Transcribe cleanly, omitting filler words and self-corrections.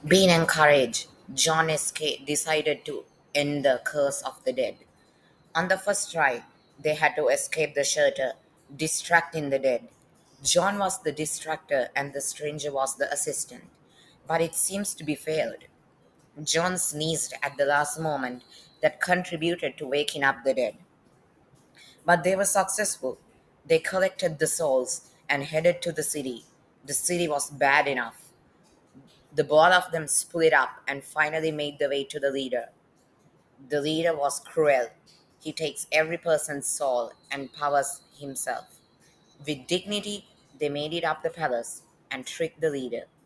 Being encouraged, decided to end the curse of the dead. On the first try, they had to escape the shelter, distracting the dead. John was the distractor and the stranger was the assistant. But it seems to be failed. John sneezed at the last moment that contributed to waking up the dead. But they were successful. They collected the souls and headed to the city. The city was bad enough. The both of them split up and finally made the way to the leader. The leader was cruel. He takes every person's soul and powers himself. With dignity, they made it up the palace and tricked the leader.